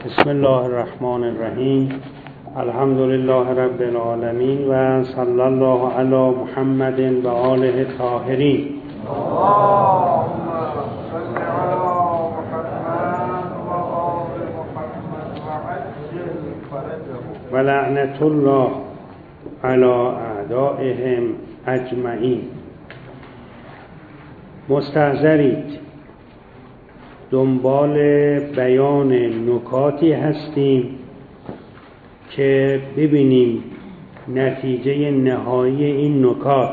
بسم الله الرحمن الرحیم. الحمد لله رب العالمین و صلی الله علی محمد و آله الطاهرین. و لعنت الله علی اعدائهم اجمعین. مستحضرید، دنبال بیان نکاتی هستیم که ببینیم نتیجه نهایی این نکات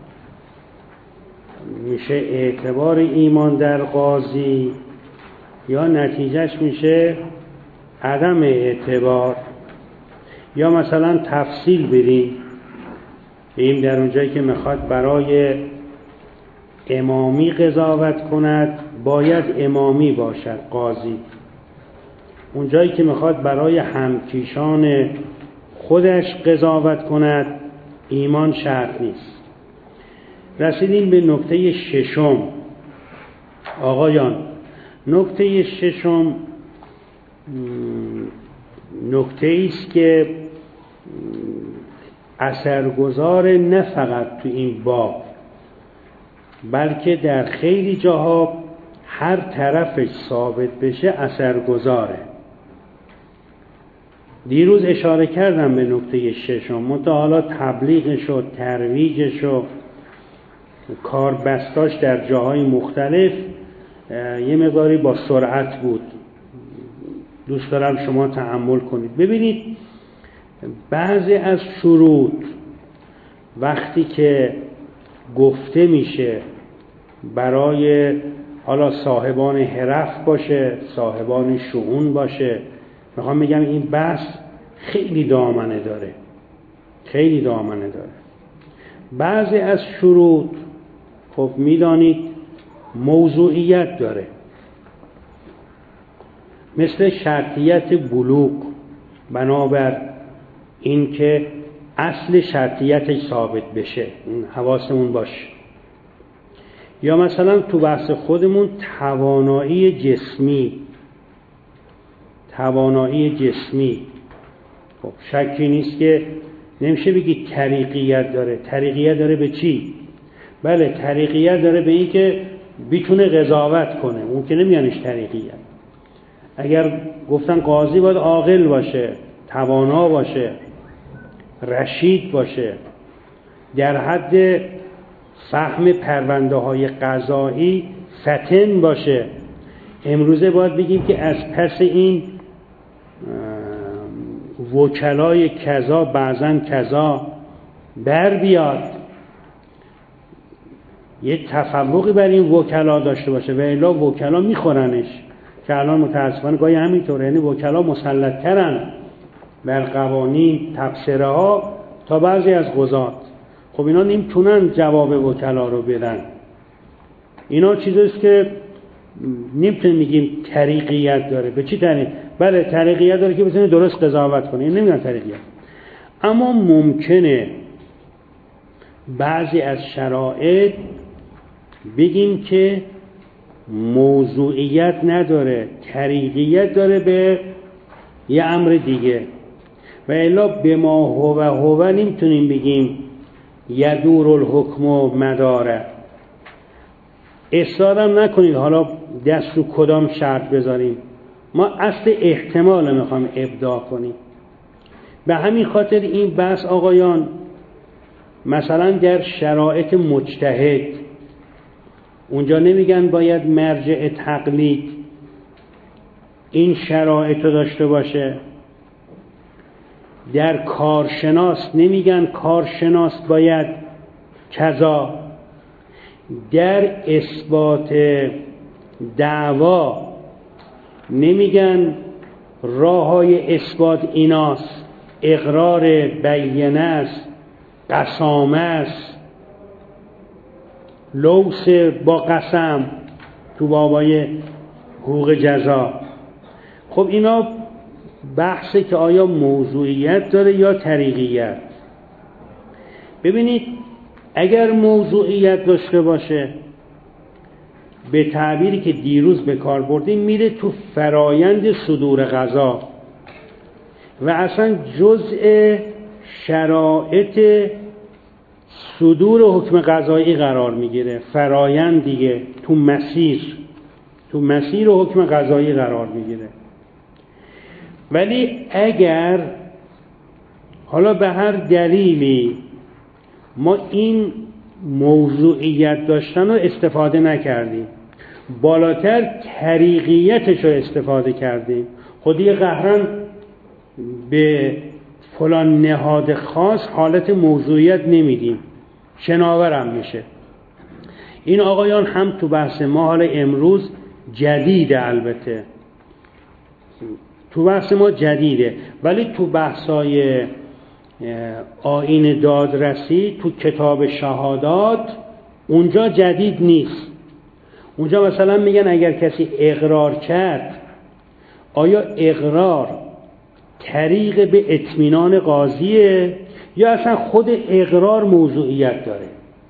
میشه اعتبار ایمان در قاضی یا نتیجهش میشه عدم اعتبار، یا مثلا تفصیل بریم در اونجایی که میخواد برای امامی قضاوت کند باید امامی باشد قاضی، اونجایی که میخواد برای همکیشان خودش قضاوت کند ایمان شرط نیست. رسیدیم به نکته ششم. آقایان، نکته ششم نکته است که اثرگذار نه فقط تو این باب بلکه در خیلی جاها هر طرفش ثابت بشه اثرگذاره. دیروز اشاره کردم به نکته ششم، منتها حالا تبلیغش و ترویجش و کاربستاش در جاهای مختلف یه مقداری با سرعت بود. دوست دارم شما تأمل کنید. ببینید بعضی از شروط وقتی که گفته میشه برای حالا صاحبان حرف باشه، صاحبان شؤون باشه، میخوام بگم این بحث خیلی دامنه داره، خیلی دامنه داره. بعضی از شروط خب میدانید موضوعیت داره، مثل شرطیت بلوغ، بنابر این که اصل شرطیتش ثابت بشه، این حواسمون باشه. یا مثلا تو بحث خودمون توانایی جسمی خب شکی نیست که نمیشه بگی طریقیت داره. طریقیت داره به چی؟ بله، طریقیت داره به این که بیتونه قضاوت کنه، اون که نمیانش طریقیت. اگر گفتن قاضی باید عاقل باشه، توانا باشه، رشید باشه، در حد فهم پرونده های قضایی فطن باشه، امروزه باید بگیم که از پس این وکلای کذا بعضن کذا بر بیاد، یه تفوقی بر این وکلا داشته باشه، و الا وکلا میخورنش، که الان متاسفانه گاهی همینطوره. یعنی وکلا مسلط ترن بر قوانین تبصره ها تا بعضی از قضات. خب اینا نمیتونن جواب وکلا رو بدن. اینا چیزیست که نمیتونیم میگیم طریقیت داره. به چی طریق؟ بله طریقیت داره که بتونه درست قضاوت کنه، این نمیگن طریقیت. اما ممکنه بعضی از شرایط بگیم که موضوعیت نداره، طریقیت داره به یه امر دیگه، و الا به ما هو نمیتونیم بگیم یدور الحکم و مداره. اصرارم نکنید حالا دست رو کدام شرط بذاریم، ما اصل احتمال میخوام ابداع کنیم. به همین خاطر این بحث آقایان مثلا در شرایط مجتهد، اونجا نمیگن باید مرجع تقلید این شرایط رو داشته باشه. در کارشناس نمیگن کارشناس باید کذا. در اثبات دعوا نمیگن راههای اثبات ایناست، اقرار بینه است، قسامه است، لوث با قسم تو بابای حقوق جزا. خب اینا بحثه که آیا موضوعیت داره یا طریقیت. ببینید اگر موضوعیت داشته باشه به تعبیری که دیروز به کار بردیم میره تو فرایند صدور قضا و اصلا جزء شرایط صدور حکم قضایی قرار میگیره. فرایند دیگه تو مسیر حکم قضایی قرار میگیره. ولی اگر حالا به هر دلیلی ما این موضوعیت داشتن رو استفاده نکردیم، بالاتر طریقیتش رو استفاده کردیم، خودی قهرن به فلان نهاد خاص حالت موضوعیت نمیدیم، شناورم میشه. این آقایان هم تو بحث ما حال امروز جدیده، البته تو بحث ما جدیده، ولی تو بحثای آیین دادرسی تو کتاب شهادات اونجا جدید نیست. اونجا مثلا میگن اگر کسی اقرار کرد، آیا اقرار طریق به اطمینان قاضیه یا اصلا خود اقرار موضوعیت داره؟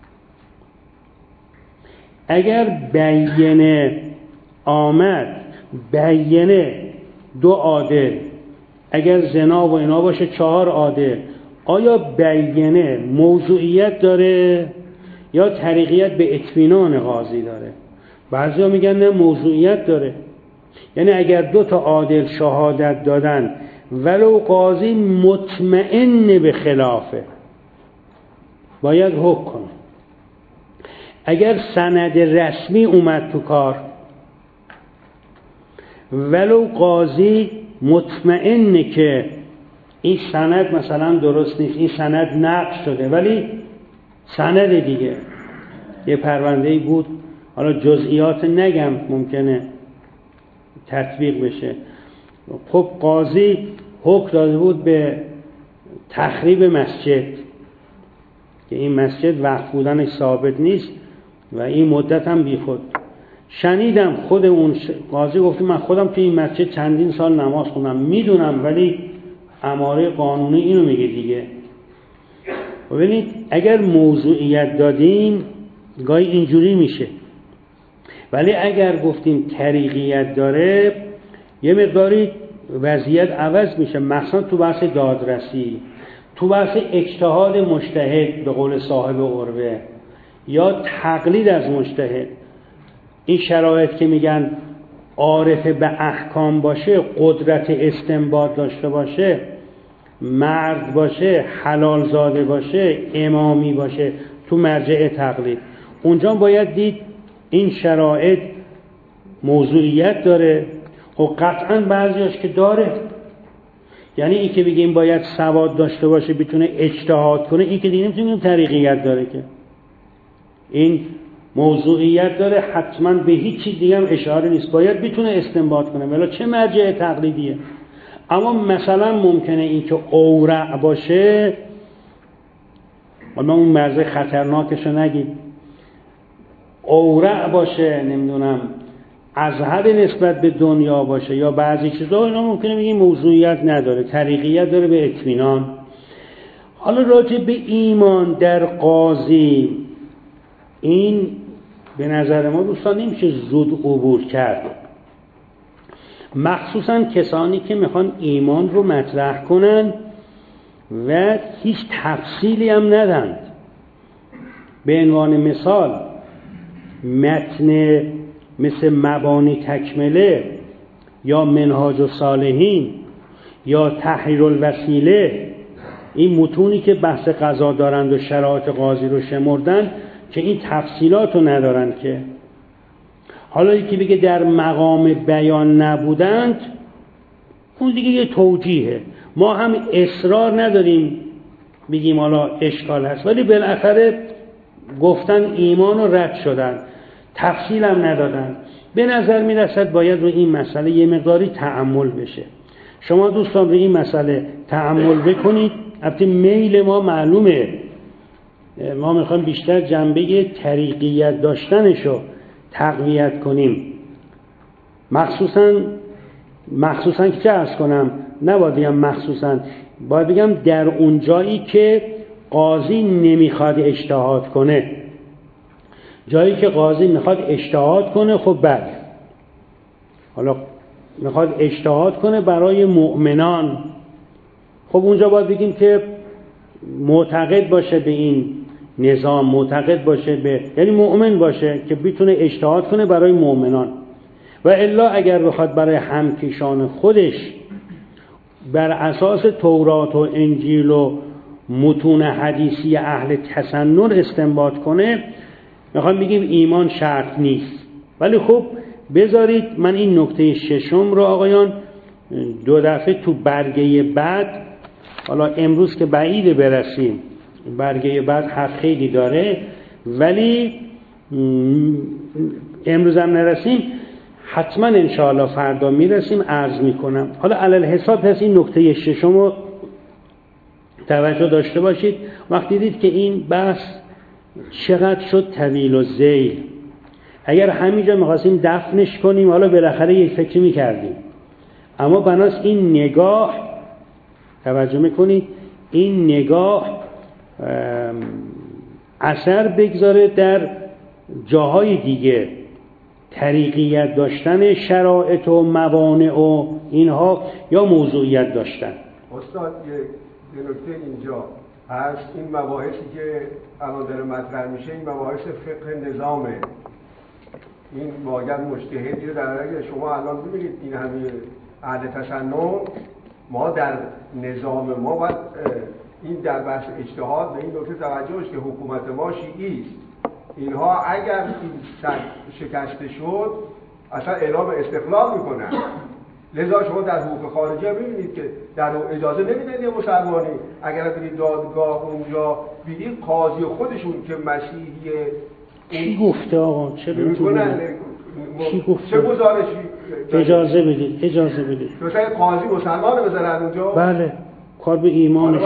اگر بیینه آمد، بیینه 2 عادل، اگر زنا و اینا باشه 4 عادل، آیا بیینه موضوعیت داره یا طریقیت به اطمینان قاضی داره؟ بعضیا میگن نه، موضوعیت داره. یعنی اگر 2 تا عادل شهادت دادن ولو قاضی مطمئن به خلافه، باید حکم کنه. اگر سند رسمی اومد تو کار ولو قاضی مطمئنه که این سند مثلا درست نیست، این سند نقض شده، ولی سند دیگه یه پرونده‌ای بود، حالا جزئیات نگم ممکنه تطبیق بشه، خب قاضی حکم داده بود به تخریب مسجد که این مسجد وقف بودنش ثابت نیست و این مدت هم بیخود. شنیدم خود اون قاضی گفت من خودم توی این مسجد چندین سال نماز خوندم، میدونم، ولی اماره قانونی اینو میگه دیگه. ببینید اگر موضوعیت دادیم گاهی اینجوری میشه، ولی اگر گفتیم طریقیت داره یه مقداری وضعیت عوض میشه، مخصوصا تو بحث دادرسی، تو بحث اجتهاد مجتهد به قول صاحب عروه یا تقلید از مجتهد. این شرایط که میگن عارف به احکام باشه، قدرت استنباط داشته باشه، مرد باشه، حلال زاده باشه، امامی باشه، تو مرجع تقلید، اونجا باید دید این شرایط موضوعیت داره. خب قطعا بعضیاش که داره، یعنی این که بگیم باید سواد داشته باشه بتونه اجتهاد کنه، این که دیگه نمیتونیم طریقیت داره، که این موضوعیت داره، حتما به هیچ چیز دیگه هم اشاره نیست، باید بتونه استنباط کنه، ولی چه مرجع تقلیدیه. اما مثلا ممکنه این که اورع باشه، ما اون مرز خطرناکشو نگیم، اورع باشه، نمیدونم ازهد نسبت به دنیا باشه یا بعضی چیزا، اینا ممکنه بگیم موضوعیت نداره، طریقیت داره به اطمینان. حالا راجع به ایمان در قاضی، این به نظر ما دوستان نمیشه زود عبور کرد، مخصوصا کسانی که میخوان ایمان رو مطرح کنن و هیچ تفصیلی هم ندند. به عنوان مثال متن مثل مبانی تکمله یا منهاج الصالحین یا تحریر الوسیله، این متونی که بحث قضا دارند و شرایط قاضی رو شمردن، که این تفصیلات رو ندارن. که حالا یکی بگه در مقام بیان نبودند، اون دیگه یه توجیهه، ما هم اصرار نداریم بگیم حالا اشکال هست، ولی بالاخره گفتن ایمان رو رد شدن، تفصیل هم ندادن. به نظر میرسد باید رو این مسئله یه مقداری تأمل بشه. شما دوستان رو این مسئله تأمل بکنید. البته میل ما معلومه، ما میخوایم بیشتر جنبه طریقیت داشتنشو تقویت کنیم، مخصوصا که چه عرض کنم، نباید بگم مخصوصا، باید بگم در اون جایی که قاضی نمیخواد اجتهاد کنه. جایی که قاضی میخواد اجتهاد کنه، خب بله، حالا میخواد اجتهاد کنه برای مؤمنان، خب اونجا باید بگیم که معتقد باشه به این نظام، معتقد باشه به، یعنی مؤمن باشه که بتونه اجتهاد کنه برای مؤمنان. و الا اگر بخواد برای همکیشان خودش بر اساس تورات و انجیل و متون حدیثی اهل تسنن استنباط کنه، میخوام بگیم ایمان شرط نیست. ولی خب بذارید من این نکته ششم رو آقایان دو دفعه تو برگه بعد، حالا امروز که بعیده برسیم، برگه بعد حرف خیلی داره، ولی امروز هم نرسیم، حتما انشاءالله فردا میرسیم، عرض میکنم. حالا علل حساب پس این نکته ششم رو توجه داشته باشید. وقتی دید که این بحث چقدر شد طویل و ذیل، اگر همینجا میخواستیم دفنش کنیم حالا بالاخره یک فکری میکردیم، اما بناس این نگاه، توجه میکنید، این نگاه اثر بگذاره در جاهای دیگه، طریقیت داشتن شرایط و موانع و اینها، یا موضوعیت داشتن. استاد یه نکته اینجا هست، این مباحثی که الان داره مطرح میشه، این مباحث فقه نظامه. این واقعا مجتهدی رو در حالی شما الان ببینید این همه اهل تسنن، ما در نظام ما باید این در بحث اجتهاد به این نکته توجه که حکومت ما شیعی است. اینها اگر این شکسته شد اصلا اعلام استقلال میکنن. لذا شما در حقوق خارجی میبینید که در اجازه نمیدن یه مسلمانی اگر برید دادگاه اونجا بیدید قاضی خودشون که مسیحیه کی گفته آقا؟ چه میکنن؟ کی گفته؟ چه گزارشی؟ اجازه بدید. مثلا قاضی مسلمان بذارن اونجا؟ بله، کار به ایمانش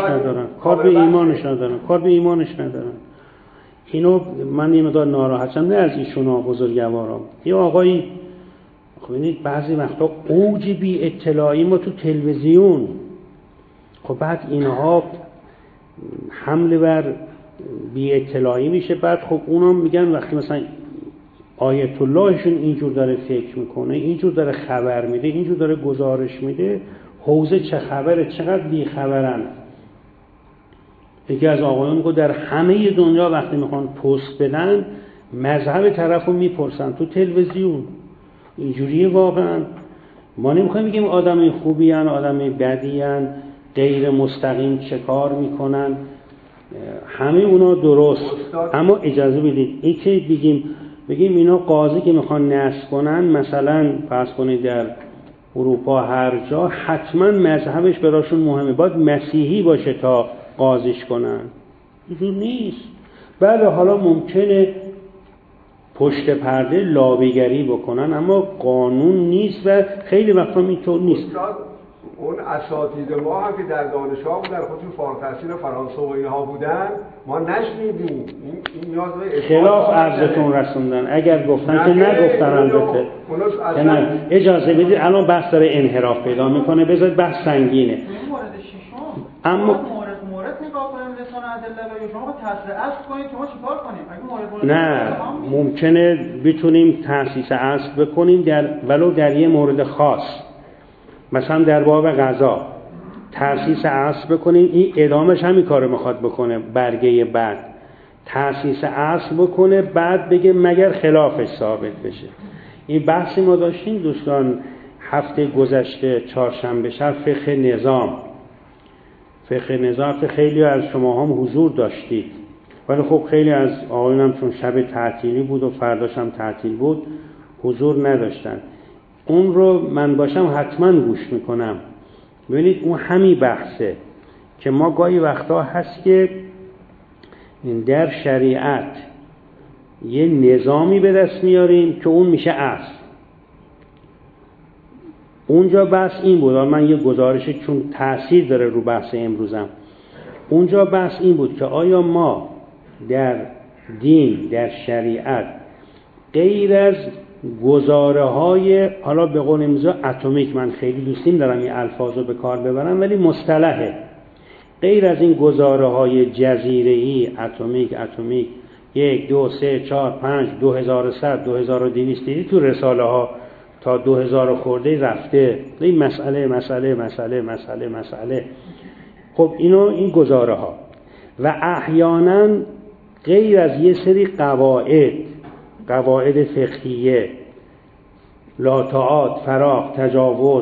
ندارن. اینو من یه مقدار ناراحتم، نه از ایشونا بزرگوارا، یه آقایی خب ببینید بعضی وقتا اوج بی اطلاعی ما تو تلویزیون، خب بعد اینها حمله بر بی اطلاعی میشه، بعد خب اونا میگن وقتی مثلا آیت اللهشون اینجور داره فکر میکنه، اینجور داره خبر میده، اینجور داره گزارش میده، حوزه چه خبره، چقدر بی خبرن. یکی از آقایون گفت در همه دنیا وقتی میخوان پست بدن مذهب طرفو میپرسن تو تلویزیون. اینجوریه واقعا. ما نمیخوایم بگیم آدم خوبی ان، آدم بدی ان، غیر مستقیم چه کار میکنن، همه اونا درست، اما اجازه بدید این که بگیم اینا قاضی که میخوان نصب کنن، مثلا فرض کنید در اروپا هر جا حتما مذهبش براشون مهمه، باید مسیحی باشه تا قاضیش کنن. اینجور نیست. بله حالا ممکنه پشت پرده لابیگری بکنن، اما قانون نیست و خیلی وقتا اینطور نیست. اون اساتید ما هم که در دانشگاه بودن، خودشون فارغ التحصیل فرانسه و اینها بودن، ما نشنیدیم. این نیاز به خلاف عرضتون رسوندن. اگر گفتن که نگفتن البته. اجازه بدید، الان بحث داره انحراف پیدا میکنه، بذارید بحث سنگینه. اما مورد نگاه کنیم رسانه ادله و شما تأسیس اصل کنید که ما چیکار کنیم؟ نه، ممکنه بتونیم تأسیس اصل بکنیم ولو در یه مورد خاص، مثلا در باب قضا تأسیس اصل بکنیم. این ادامش همین کارو میخواد بکنه، برگه بعد تأسیس اصل بکنه، بعد بگه مگر خلافش ثابت بشه. این بحثی ما داشتیم دوستان هفته گذشته چهارشنبه شب، فقه نظام خیلی از شما هم حضور داشتید، ولی خب خیلی از آقایونم چون شب تعطیلی بود و فرداش هم تعطیل بود حضور نداشتن. اون رو من باشم حتما گوش میکنم. ببینید اون همین بحثه که ما گاهی وقتا هست که در شریعت یه نظامی به دست میاریم که اون میشه اصل. اونجا بحث این بود، من یه گزارش چون تأثیر داره رو بحث امروزم، اونجا بحث این بود که آیا ما در دین، در شریعت، غیر از گزاره های، حالا به قول امروزی اتمیک، من خیلی دوستیم دارم این الفاظ رو به کار ببرم ولی مصطلحه، غیر از این گزاره های جزیره‌ای اتمیک، 1 2 3 4 5 2100 2200 دیدی تو رساله ها تا 2000 خورده رفته. این مسئله. خب این گزاره ها و احیانا غیر از یه سری قواعد فقهیه، لاتعات، فراق، تجاوز،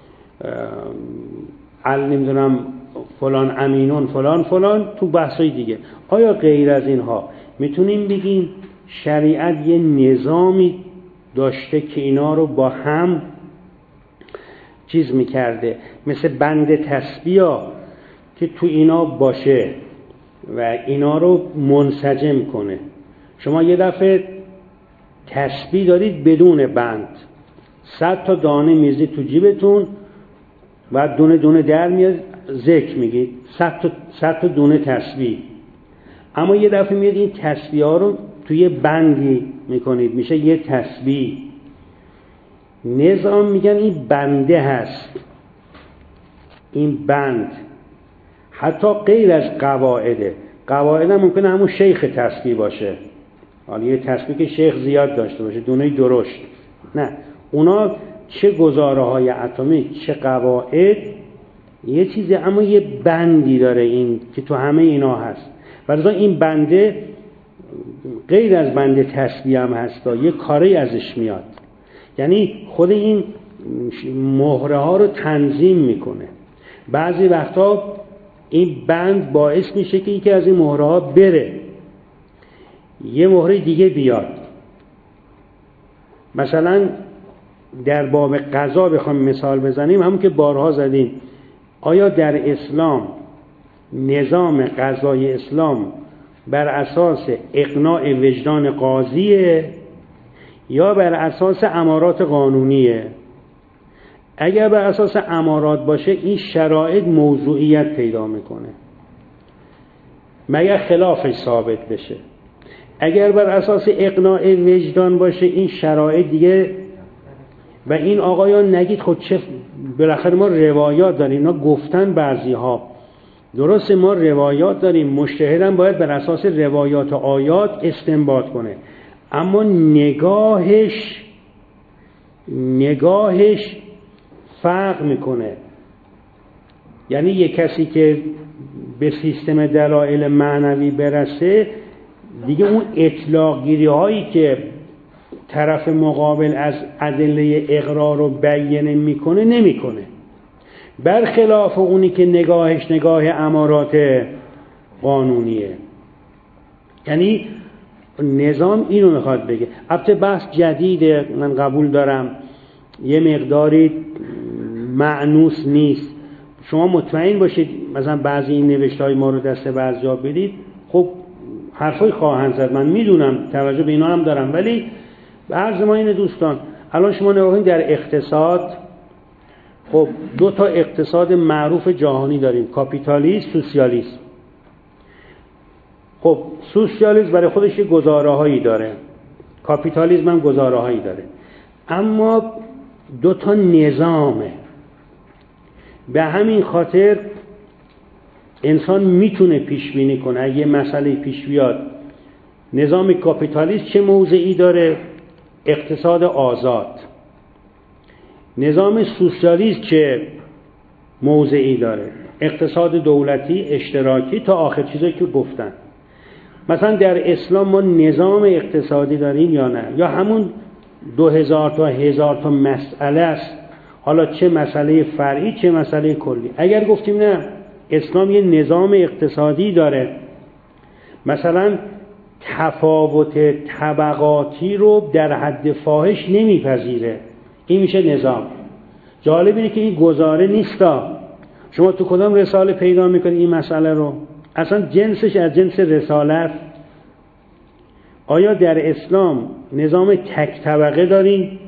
نمیدونم فلان امینون فلان تو بحثای دیگه، آیا غیر از اینها میتونیم بگیم شریعت یه نظامی داشته که اینا رو با هم چیز میکرده، مثل بند تسبیح که تو اینا باشه و اینا رو منسجم کنه؟ شما یه دفعه تسبیح دارید بدون بند، 100 تا دانه میزی تو جیبتون و دونه دونه در میاد ذکر میگید، 100 تا دونه تسبیح. اما یه دفعه میاد این تسبیح ها رو توی بندی میکنید، میشه یه تسبیح. نظام میگن این بنده هست، این بند حتی غیر از قواعد هم ممکنه همون شیخ تسبیح باشه، حالا یه تسبیح که شیخ زیاد داشته باشه، دونه درشت، نه اونا چه گزاره های اتمیک چه قواعد یه چیزی، اما یه بندی داره این که تو همه اینا هست. برای این بنده غیر از بنده تسبیح هم هست، یه کاری ازش میاد، یعنی خود این مهره ها رو تنظیم میکنه. بعضی وقتا این بند باعث میشه که یکی از این مهره ها بره، یه مهره دیگه بیاد. مثلا در باب قضا بخوام مثال بزنیم، همون که بارها زدیم، آیا در اسلام نظام قضای اسلام بر اساس اقناع وجدان قاضیه یا بر اساس امارات قانونیه؟ اگر بر اساس امارات باشه این شرایط موضوعیت پیدا میکنه مگر خلافش ثابت بشه. اگر بر اساس اقناع وجدان باشه این شرایط دیگه، و این آقایان نگید خود چه، بالاخره ما روایات داریم، اینا گفتن بعضی ها، درسته ما روایات داریم، مجتهدم باید بر اساس روایات و آیات استنباط کنه، اما نگاهش فرق میکنه. یعنی یک کسی که به سیستم دلایل معنوی برسه دیگه اون اطلاق گیری هایی که طرف مقابل از ادله اقرار رو بیان میکنه نمیکنه، برخلاف اونی که نگاهش نگاه امارات قانونیه. یعنی نظام اینو میخواد بگه. البته بحث جدیده، من قبول دارم، یه مقداری معنوس نیست. شما مطمئن باشید مثلا بعضی این نوشته‌های ما رو دست بعضیا بدید، خب حرفای خواهند زد، من میدونم، توجه به اینا هم دارم، ولی به عرض ما اینه دوستان، الان شما نگاه در اقتصاد، خب 2 تا اقتصاد معروف جهانی داریم، کاپیتالیسم، سوسیالیسم. خب سوسیالیسم برای خودش یه گزاره‌هایی داره، کاپیتالیسم هم گزاره‌هایی داره، اما 2 تا نظامه. به همین خاطر انسان میتونه پیش بینی کنه اگه مسئله پیش بیاد نظام کاپیتالیسم چه موضعی داره، اقتصاد آزاد، نظام سوسیالیسم چه موضعی داره، اقتصاد دولتی، اشتراکی، تا آخر چیزایی که گفتن. مثلا در اسلام ما نظام اقتصادی داریم یا نه، یا همون 2000 تا 1000 تا مسئله است، حالا چه مسئله فرعی چه مسئله کلی. اگر گفتیم نه اسلام یه نظام اقتصادی داره، مثلا تفاوت طبقاتی رو در حد فاحش نمیپذیره، این میشه نظام. جالب اینه که این گزاره نیستا. شما تو کدام رساله پیدا میکنید این مسئله رو؟ اصلا جنسش از جنس رساله است. آیا در اسلام نظام تک طبقه داریم؟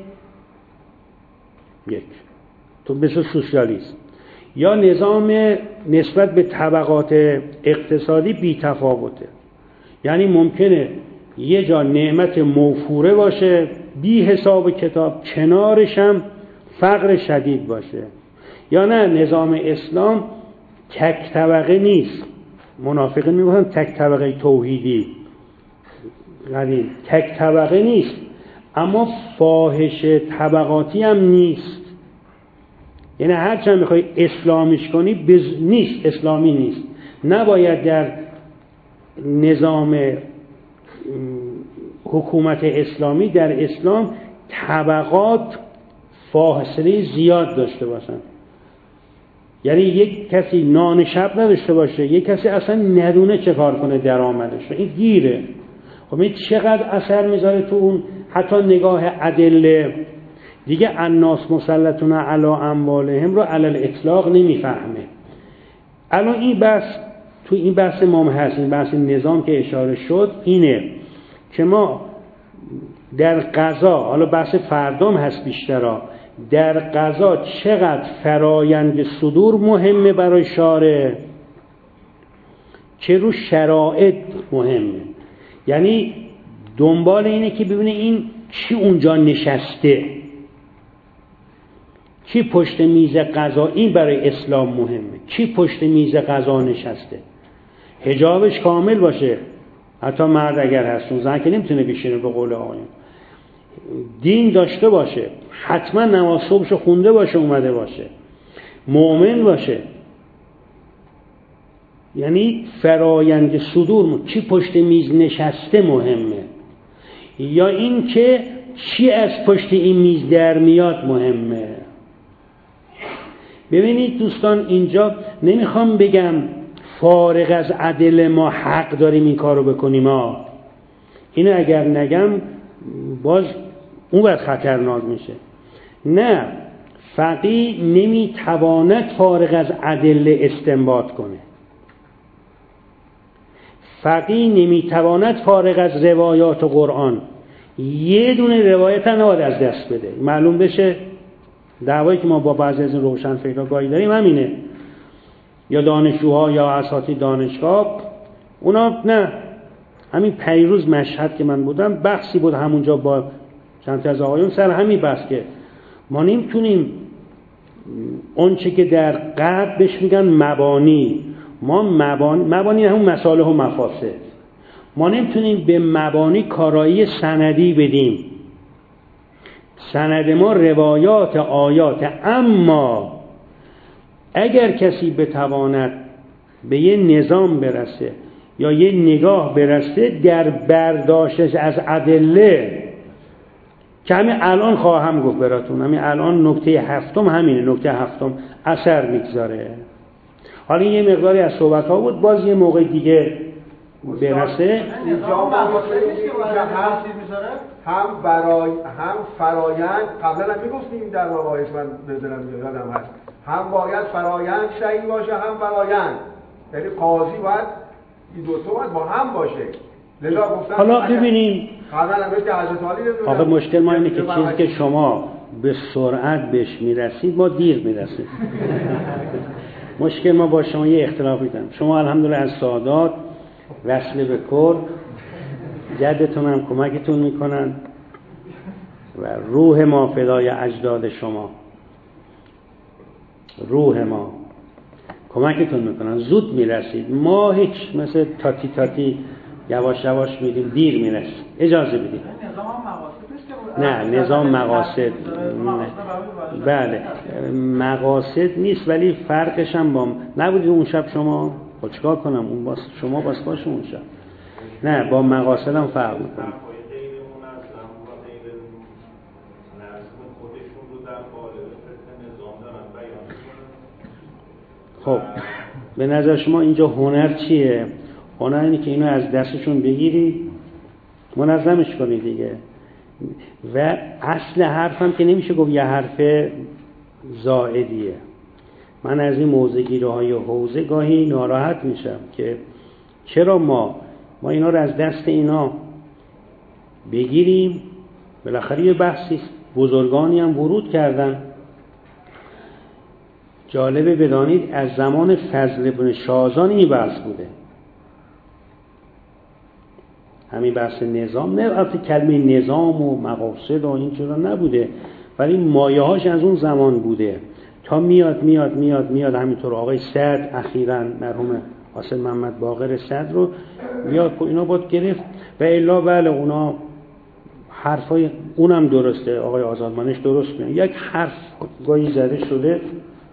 یک، تو مثل سوسیالیسم، یا نظام نسبت به طبقات اقتصادی بی تفاوته. یعنی ممکنه یه جا نعمت موفوره باشه بی حساب کتاب، کنارش هم فقر شدید باشه. یا نه نظام اسلام تک طبقه نیست، منافقین میگن تک طبقه توحیدی، قدیم تک طبقه نیست، اما فاحش طبقاتی هم نیست. یعنی هرچند میخوای اسلامیش کنی نیست، اسلامی نیست. نباید در نظام حکومت اسلامی در اسلام طبقات فاصله زیاد داشته باشن. یعنی یک کسی نان شب نداشته باشه، یک کسی اصلا ندونه چه کار کنه درآمدش، این گیره. خب این چقدر اثر میذاره تو اون حتی نگاه ادله دیگه. الناس مسلطون علی اموالهم رو علی الاطلاق نمیفهمه. الان این بحث تو این بحث ما هست، این بحث نظام که اشاره شد اینه که ما در قضا، حالا بحث فردام هست بیشترا، در قضا چقدر فرایند صدور مهمه برای شارع، چه رو شرایط مهمه. یعنی دنبال اینه که ببینه این چی اونجا نشسته، چی پشت میز قضا، این برای اسلام مهمه، چی پشت میز قضا نشسته. حجابش کامل باشه، حتی مرد اگر هست، زن که نمیتونه بشینه به قول آقایون. دین داشته باشه، حتما نماز صبحشو خونده باشه، اومده باشه، مؤمن باشه. یعنی فرایند صدور چی پشت میز نشسته مهمه، یا این که چی از پشت این میز در میاد مهمه. ببینید دوستان، اینجا نمیخوام بگم فارغ از ادله ما حق داریم این کارو بکنیم اینو اگر نگم باز اون وقت خطرناک میشه. نه، فقیه نمیتواند فارغ از ادله استنباط کنه. فقیه نمیتواند فارغ از روایات قرآن یه دونه روایت نباید از دست بده. معلوم بشه دعوایی که ما با بعضی از این روشن فکرها گاهی داریم همینه، یا دانشجوها یا اساتید دانشگاه، اونا نه. همین پیروز مشهد که من بودم بحثی بود همونجا با چند تا از آقایون سر همین بحث که ما نمیتونیم اون چه که در قبل بهش میگن مبانی، ما مبانی همون مصالح و مفاسد، ما نمیتونیم به مبانی کارایی سندی بدیم. سند ما روایات آیات، اما اگر کسی بتواند به یه نظام برسه یا یه نگاه برسه در برداشتش از ادله، که همین الان خواهم گفت براتون، همین الان نکته هفتم همینه، نکته هفتم اثر میگذاره. حالا یه مقداری از صحبت ها بود، باز یه موقع دیگه برسه. هم فرایند قبلا هم میگفتیم در مباحث، من بذارم یادم هست، هم باید فرایند صحیح باشه، هم فرایند، یعنی قاضی باید این دو تا باید با هم باشه. لذا گفتم حالا ببینیم قبلا هم که حضرت علی آخه مشکل ما اینه که چیزی که شما به سرعت بهش میرسید ما دیر میرسید. مشکل ما با شما یه اختلافی داریم. شما الحمدلله از سادات وصل به کور، جدتون هم کمکتون میکنن و روح ما فدای اجداد شما، روح ما کمکتون میکنن، زود میرسید. ما هیچ مثل تاتی یواش یواش میدیم، دیر میرسید. اجازه بدید. نه نظام مقاصد بله مقاصد نیست، ولی فرقش هم با نبودید اون شب شما، خب چیکار کنم اون باز شما باز باشه اون شب، نه با مقاصد هم فرق میکنه. خب به نظر شما اینجا هنر چیه؟ هنر اینه که اینو از دستشون بگیری منظمش کنی دیگه. و اصل حرفم که نمیشه گفت یه حرف زائدیه. من از این موضع‌گیری‌های حوزه گاهی ناراحت میشم که چرا ما اینا رو از دست اینا بگیریم. بالاخره یه بحثی بزرگانی هم ورود کردن. جالبه بدانید از زمان فضل بن شازان این بحث بوده، همین بحث نظام. نه البته کلمه نظام و مقاصد و این چیزا نبوده، ولی مایه هاش از اون زمان بوده تا میاد همینطور آقای سعد اخیراً مرحوم حاصل محمد باقر سعد رو میاد اینا باید گرفت. و الا بله اونا حرفای اونم درسته، آقای آزادمانش درست میگه، یک حرف گاهی زده شده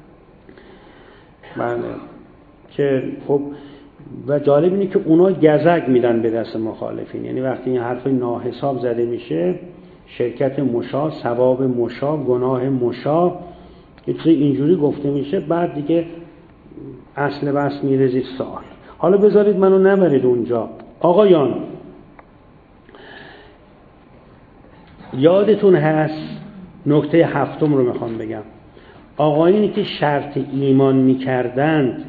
بله که خب و جالب اینه که اونا گزک میدن به دست مخالفین، یعنی وقتی این حرف ناحساب زده میشه شرکت مشا، ثواب مشا، گناه مشا، یه چیزی اینجوری گفته میشه، بعد دیگه اصل بحث میرزید سوال. حالا بذارید منو نبرید اونجا. آقایان یادتون هست نکته هفتم رو میخوام بگم، آقایانی که شرط ایمان میکردند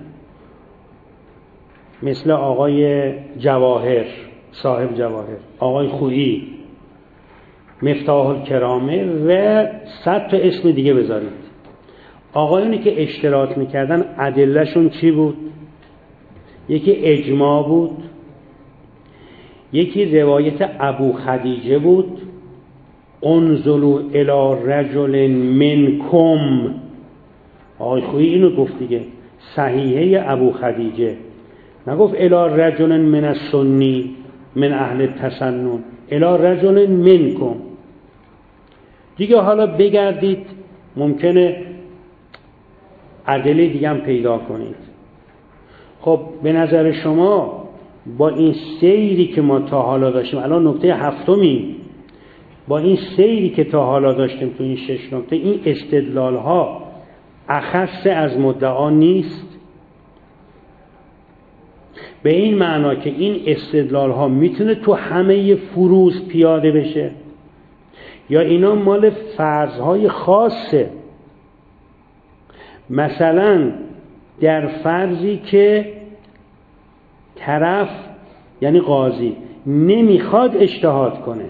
مثل آقای جواهر، صاحب جواهر، آقای خویی، مفتاح الکرامه و 100 تا اسم دیگه بذارید، آقایانی که اشتراط میکردن ادلهشون چی بود؟ یکی اجماع بود، یکی روایت ابو خدیجه بود، انزلوا الی رجل منکم، آقای خویی اینو گفت دیگه، صحیحه ابو خدیجه، نگفت الی رجل من السنی من اهل التسنن، الی رجل منکم. دیگه حالا بگردید ممکنه ادله دیگه هم پیدا کنید. خب به نظر شما با این سیری که ما تا حالا داشتیم، الان نکته هفتمی، با این سیری که تا حالا داشتیم تو این 6 نکته، این استدلال ها اخص از مدعا نیست؟ به این معنا که این استدلال ها میتونه تو همه فروض پیاده بشه یا اینا مال فرضهای خاصه؟ مثلا در فرضی که طرف یعنی قاضی نمیخواد اجتهاد کنه،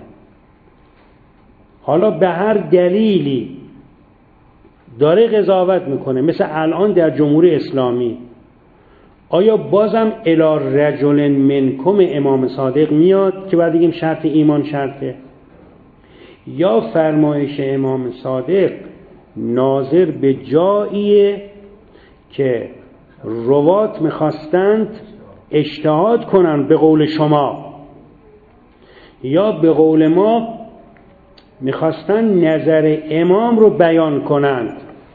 حالا به هر دلیلی داره قضاوت میکنه، مثل الان در جمهوری اسلامی، آیا بازم الی رجل منکم امام صادق میاد که بعد بگیم شرط ایمان شرطه؟ یا فرمایش امام صادق ناظر به جاییه که روات میخواستند اجتهاد کنن به قول شما، یا به قول ما میخواستن نظر امام رو بیان کنند،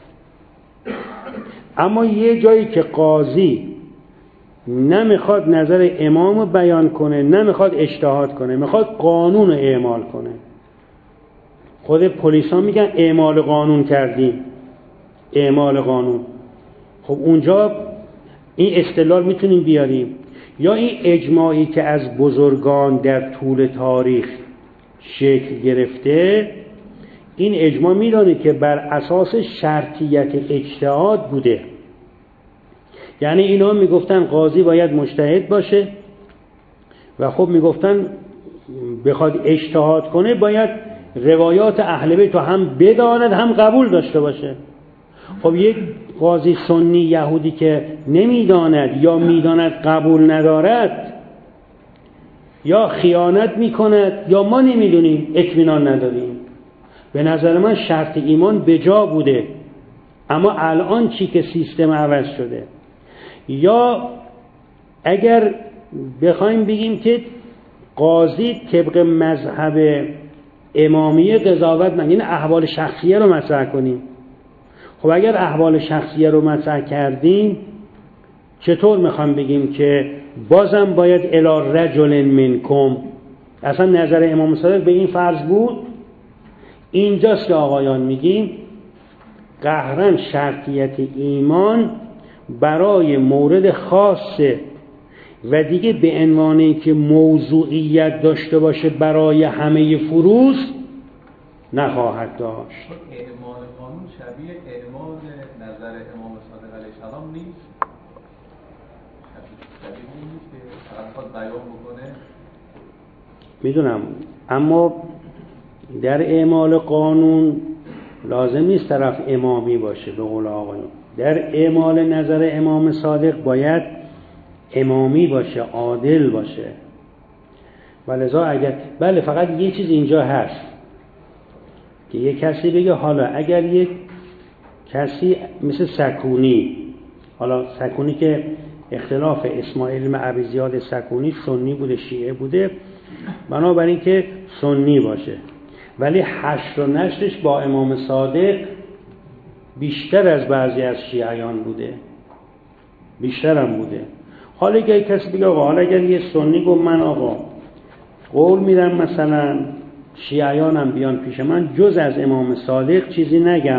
اما یه جایی که قاضی نمیخواد نظر امام رو بیان کنه، نمیخواد اجتهاد کنه، میخواد قانون رو اعمال کنه، خود پلیسا میگن اعمال قانون کردیم، اعمال قانون، خب اونجا این استدلال میتونیم بیاریم. یا این اجماعی که از بزرگان در طول تاریخ شکل گرفته، این اجماع میدانه که بر اساس شرطیت اجتهاد بوده، یعنی اینا میگفتن قاضی باید مجتهد باشه و خب میگفتن بخواد اجتهاد کنه باید روایات اهل بیت هم بداند هم قبول داشته باشه. خب یک قاضی سنی یهودی که نمیداند یا میداند قبول ندارد، یا خیانت میکند یا ما نمیدونیم اطمینان نداریم. به نظر من شرط ایمان بجا بوده، اما الان چی که سیستم عوض شده. یا اگر بخوایم بگیم که قاضی طبق مذهب امامیه قضاوت نه، یعنی احوال شخصیه رو مطرح کنیم. خب اگر احوال شخصیه رو مطرح کردیم، چطور میخوام بگیم که بازم باید الی رجل منکم؟ اصلا نظر امام صادق به این فرض بود. اینجاست که آقایان میگیم قهرن شرطیت ایمان برای مورد خاصه و دیگه به عنوانی که موضوعیت داشته باشه برای همه فروض نخواهد داشت. اعمال قانون شبیه اعمال نظر امام صادق علیه السلام نیست؟ شبیه نیست که فقط خواهد بیان بکنه؟ میدونم، اما در اعمال قانون لازم نیست طرف امامی باشه. به قول آقایون در اعمال نظر امام صادق باید امامی باشه، عادل باشه. ولذا اگر بله فقط یه چیز اینجا هست که یک کسی بگه حالا اگر یک کسی مثل سکونی، حالا سکونی که اختلاف اسماعیل بن ابی زیاد سکونی سنی بوده شیعه بوده، بنابراین که سنی باشه، ولی حشر و نشرش با امام صادق بیشتر از بعضی از شیعیان بوده، بیشتر هم بوده. حالا اگه کسی بگه آقا، حالا اگر یه سنی گفت من آقا قول میدم مثلا شیعیانم بیان پیش من جز از امام صادق چیزی نگم،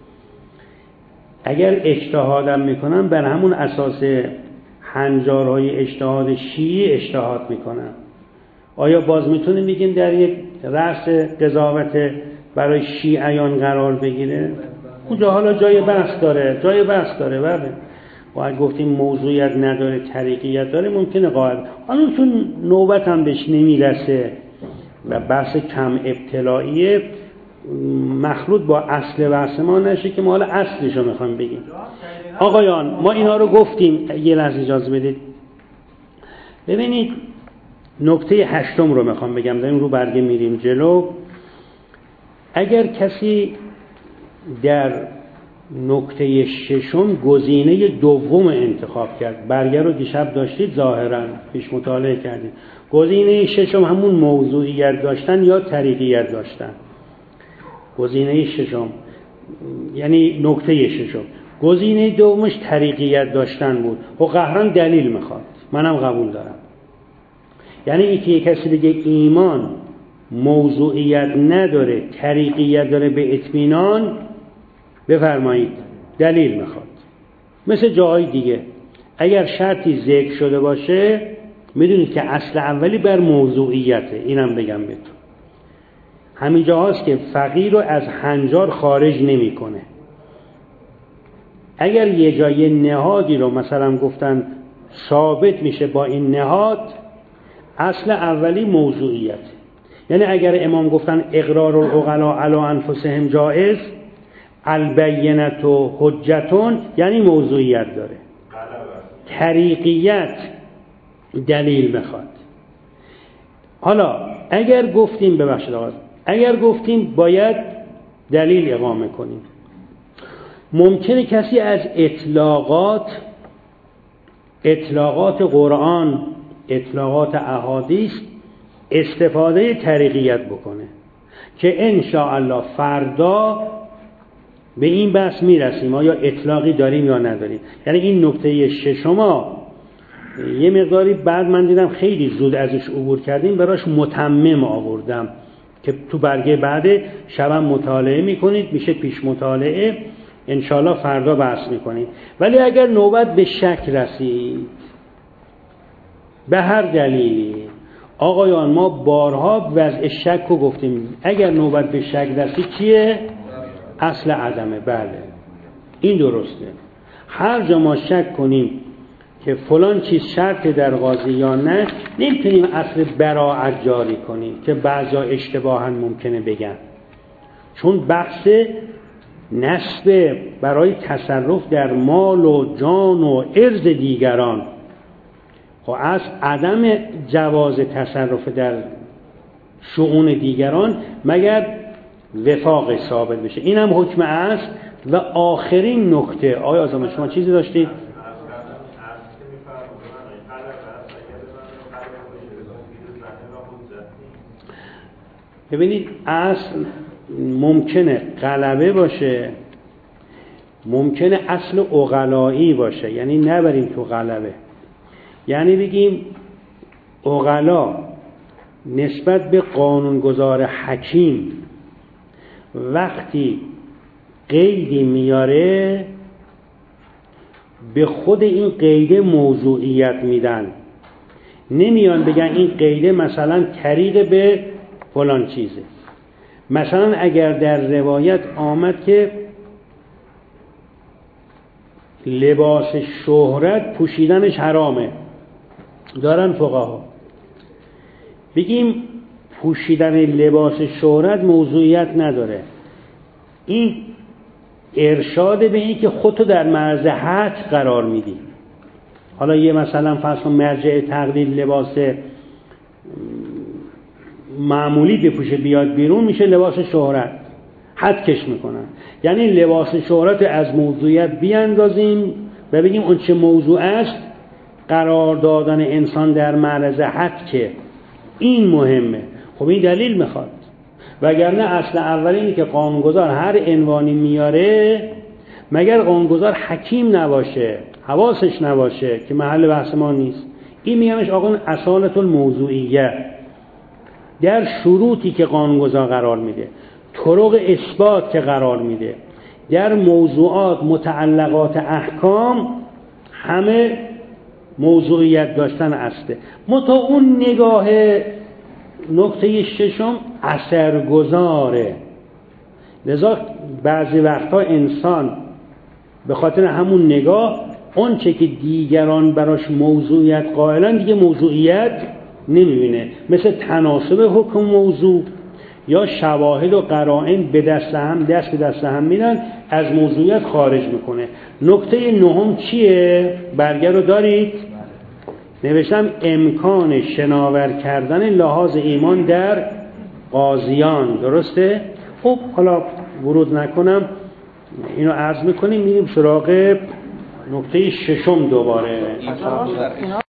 اگر اجتهادم میکنم بر همون اساس هنجارهای اجتهاد شیعی اجتهاد میکنم، آیا باز میتونیم بگیم در یک رأس قضاوت برای شیعیان قرار بگیره؟ اونجا حالا جای بحث داره، جای بحث داره. بله و اگه گفتیم موضوعیت نداره طریقیت داره ممکنه قائل، حالا چون نوبت هم بهش نمیرسه و بحث کم ابتلاییه مخلوط با اصل بحث ما نشه که ما حالا اصلش رو میخوایم بگیم. آقایان ما اینا رو گفتیم، یه لحظه اجازه بدید. ببینید نکته 8 رو میخوام بگم، داریم رو برگه میریم جلو. اگر کسی در نکته 6 گزینه دوم انتخاب کرد، برگه رو دیشب داشتید ظاهرا پیش مطالعه کردید، گزینه 6 همون موضوعیت داشتن یا طریقیت داشتن، گزینه 6 یعنی نکته 6 گزینه دومش طریقیت داشتن بود و قهران دلیل میخواد، منم قبول دارم. یعنی اینکه یک کسی بگه ایمان موضوعیت نداره طریقیت داره به اطمینان، بفرمایید دلیل میخواد. مثل جاهای دیگه اگر شرطی ذکر شده باشه میدونید که اصل اولی بر موضوعیته، اینم بگم بهتون. همین جاهاست که فقیر رو از هنجار خارج نمیکنه. اگر یه جای نهادی رو مثلا گفتن ثابت میشه با این نهاد، اصل اولی موضوعیت. یعنی اگر امام گفتن اقرار العقلاء علی انفسهم جائز، البینة حجتون، یعنی موضوعیت داره. طریقیت دلیل میخواد. حالا اگر گفتیم ببخشید آقا، اگر گفتیم باید دلیل اقامه کنیم، ممکنه کسی از اطلاقات قرآن، اطلاقات احادیث استفاده طریقیت بکنه که ان شاء الله فردا به این بحث میرسیم آیا اطلاقی داریم یا نداریم. یعنی این نکته 6 یه مقداری بعد من دیدم خیلی زود ازش عبور کردیم، براش متمم آوردم که تو برگه بعد شبم مطالعه میکنید، میشه پیش مطالعه، انشاءالله فردا بحث میکنید. ولی اگر نوبت به شک رسید به هر دلیلی، آقایان ما بارها وضع شک رو گفتیم، اگر نوبت به شک رسید چیه؟ اصل عدمه. بله این درسته. هر جا ما شک کنیم که فلان چیز شرط در قاضی یا نه، نمیتونیم اصل براعت جاری کنیم که بعضا اشتباها ممکنه بگن، چون بحث نسب برای تصرف در مال و جان و عرض دیگران، خب از عدم جواز تصرف در شؤون دیگران مگر وفاق ثابت بشه، این هم حکم است. و آخرین نکته، آیا آزمان شما چیزی داشتید؟ ببینید اصل ممکنه غلبه باشه، ممکنه اصل عقلایی باشه، یعنی نبریم تو غلبه. یعنی بگیم عقلا نسبت به قانونگذار حکیم وقتی قیدی میاره به خود این قیده موضوعیت میدن، نمیان بگن این قیده مثلا طریق به فلان چیزه. مثلا اگر در روایت آمد که لباس شهرت پوشیدنش حرامه، دارن فقها، بگیم پوشیدن لباس شهرت موضوعیت نداره، این ارشاد به این که خودتو در معرض حد قرار میدی. حالا یه مثلا فرض کن مرجع تقلید لباس معمولی بپوشه بیاد بیرون، میشه لباس شهرت، حد کش میکنن. یعنی لباس شهرت از موضوعیت بیاندازیم و بگیم اون چه موضوع است قرار دادن انسان در معرض حد که این مهمه. خب این دلیل میخواد، وگرنه اصل اول اینه که قانونگذار هر عنوانی میاره مگر قانونگذار حکیم نباشه، حواسش نباشه که محل بحث ما نیست. این میگمش آقا اصالت الموضوعیه در شروطی که قانونگذار قرار میده، طرق اثبات که قرار میده، در موضوعات متعلقات احکام، همه موضوعیت داشتن اصله. متا اون نگاه نکته ششم اثرگذاره. لذا بعضی وقتا انسان به خاطر همون نگاه اون چه که دیگران براش موضوعیت قائلن دیگه موضوعیت نمیبینه، مثل تناسب حکم موضوع یا شواهد و قرائن به دست به دست هم میدن، از موضوعیت خارج میکنه. نکته نهم چیه؟ برگه رو دارید؟ نوشتم امکان شناور کردن لحاظ ایمان در قاضیان. درسته؟ خب حالا ورود نکنم، اینو عرض میکنیم، میریم سراغ نکته ششم دوباره.